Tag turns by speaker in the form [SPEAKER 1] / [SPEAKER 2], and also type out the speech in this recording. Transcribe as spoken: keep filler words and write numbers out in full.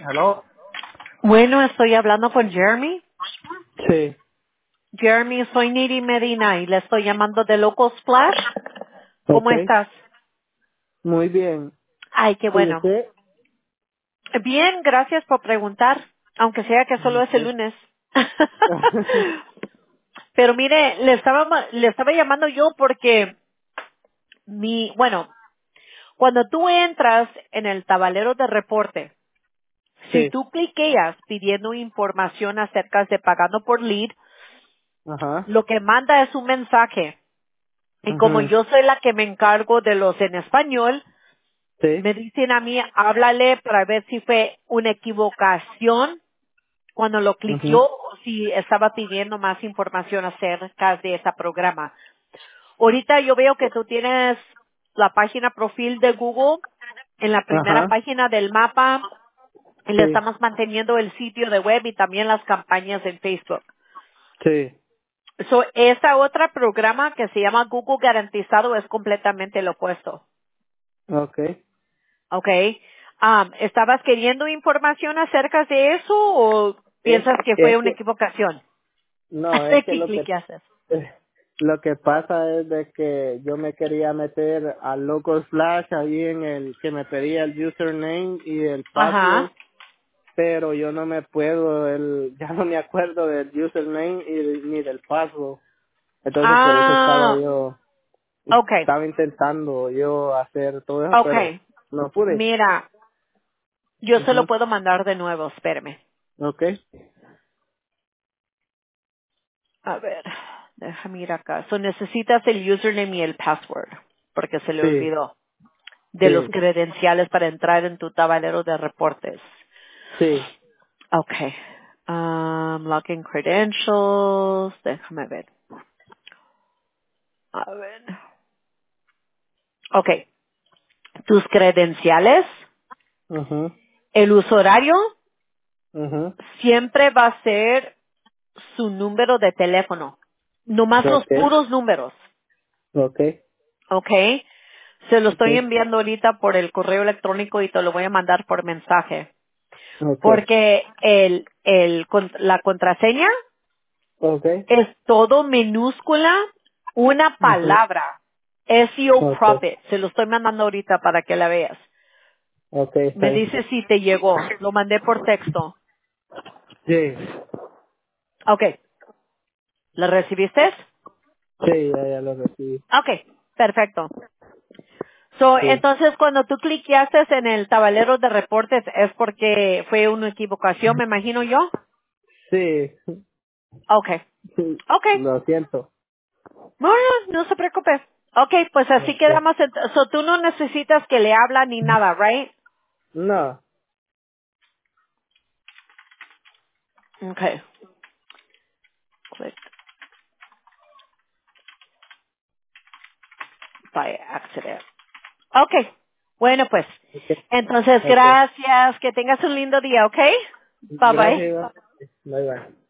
[SPEAKER 1] ¿Aló?
[SPEAKER 2] Bueno, estoy hablando con Jeremy.
[SPEAKER 1] Sí.
[SPEAKER 2] Jeremy, soy Niri Medina y le estoy llamando de Local Splash. ¿Cómo
[SPEAKER 1] Ok.
[SPEAKER 2] estás?
[SPEAKER 1] Muy bien.
[SPEAKER 2] Ay, qué
[SPEAKER 1] ¿Y
[SPEAKER 2] bueno.
[SPEAKER 1] usted?
[SPEAKER 2] Bien, gracias por preguntar, aunque sea que solo es el
[SPEAKER 1] Ok.
[SPEAKER 2] lunes. Pero mire, le estaba, le estaba llamando yo porque mi, bueno, cuando tú entras en el tablero de reporte, si
[SPEAKER 1] Sí.
[SPEAKER 2] tú cliqueas pidiendo información acerca de pagando por lead,
[SPEAKER 1] Ajá.
[SPEAKER 2] lo que manda es un mensaje. Y como
[SPEAKER 1] Ajá.
[SPEAKER 2] yo soy la que me encargo de los en español,
[SPEAKER 1] Sí.
[SPEAKER 2] me dicen a mí, háblale para ver si fue una equivocación cuando lo cliqueó
[SPEAKER 1] Ajá.
[SPEAKER 2] o si estaba pidiendo más información acerca de ese programa. Ahorita yo veo que tú tienes la página profil de Google en la primera
[SPEAKER 1] Ajá.
[SPEAKER 2] página del mapa y le
[SPEAKER 1] Sí.
[SPEAKER 2] estamos manteniendo el sitio de web y también las campañas en Facebook.
[SPEAKER 1] Sí.
[SPEAKER 2] So, esta otra programa que se llama Google Garantizado es completamente lo opuesto.
[SPEAKER 1] Ok.
[SPEAKER 2] Okay. Um, ¿Estabas queriendo información acerca de eso o
[SPEAKER 1] Es,
[SPEAKER 2] piensas que fue
[SPEAKER 1] es
[SPEAKER 2] una
[SPEAKER 1] que,
[SPEAKER 2] equivocación?
[SPEAKER 1] no, es que
[SPEAKER 2] ¿Qué
[SPEAKER 1] lo que,
[SPEAKER 2] cliqueaste?
[SPEAKER 1] eh, lo que pasa es de que yo me quería meter al Local Flash ahí en el que me pedía el username y el password,
[SPEAKER 2] Ajá.
[SPEAKER 1] pero yo no me puedo, el, ya no me acuerdo del username y, ni del password. Entonces por eso estaba
[SPEAKER 2] Ah,
[SPEAKER 1] yo
[SPEAKER 2] okay.
[SPEAKER 1] estaba intentando yo hacer todo eso, pero
[SPEAKER 2] Okay.
[SPEAKER 1] no pude.
[SPEAKER 2] Mira, yo se lo
[SPEAKER 1] Ujú.
[SPEAKER 2] puedo mandar de nuevo, espérame.
[SPEAKER 1] Okay.
[SPEAKER 2] A ver, déjame ir acá. So necesitas el username y el password, porque se le
[SPEAKER 1] Sí,
[SPEAKER 2] olvidó, de los
[SPEAKER 1] sí,
[SPEAKER 2] credenciales para entrar en tu tablero de reportes.
[SPEAKER 1] sí.
[SPEAKER 2] Okay. Um, login credentials, déjame ver. A ver. Ok. Tus credenciales,
[SPEAKER 1] Mhm,
[SPEAKER 2] el uso horario,
[SPEAKER 1] mhm.
[SPEAKER 2] siempre va a ser su número de teléfono. Nomás los
[SPEAKER 1] Okay,
[SPEAKER 2] puros números.
[SPEAKER 1] okay,
[SPEAKER 2] Ok. Se lo estoy
[SPEAKER 1] okay,
[SPEAKER 2] enviando ahorita por el correo electrónico y te lo voy a mandar por mensaje.
[SPEAKER 1] okay,
[SPEAKER 2] Porque el, el, con- la contraseña
[SPEAKER 1] okay.
[SPEAKER 2] es todo minúscula, una
[SPEAKER 1] Mhm.
[SPEAKER 2] palabra. S E O
[SPEAKER 1] Okay,
[SPEAKER 2] Profit. Se lo estoy mandando ahorita para que la veas.
[SPEAKER 1] okay, está
[SPEAKER 2] Me
[SPEAKER 1] bien.
[SPEAKER 2] dice si te llegó. Lo mandé por texto.
[SPEAKER 1] Sí,
[SPEAKER 2] Ok. ¿La recibiste?
[SPEAKER 1] sí, ya, ya lo recibí.
[SPEAKER 2] Ok. Perfecto. So,
[SPEAKER 1] Sí,
[SPEAKER 2] entonces, cuando tú cliqueaste en el tablero de reportes, es porque fue una equivocación, me imagino yo.
[SPEAKER 1] sí,
[SPEAKER 2] Ok.
[SPEAKER 1] sí.
[SPEAKER 2] Ok.
[SPEAKER 1] Lo siento.
[SPEAKER 2] No, no, no se preocupe. Ok, pues así
[SPEAKER 1] Okay.
[SPEAKER 2] quedamos. en- So, tú no necesitas que le habla ni nada, right?
[SPEAKER 1] No,
[SPEAKER 2] Okay. Click by accident. Okay. Bueno, pues.
[SPEAKER 1] okay,
[SPEAKER 2] Entonces,
[SPEAKER 1] okay.
[SPEAKER 2] gracias. Que tengas un lindo día, ¿ok? Bye bye.
[SPEAKER 1] Gracias. Bye bye.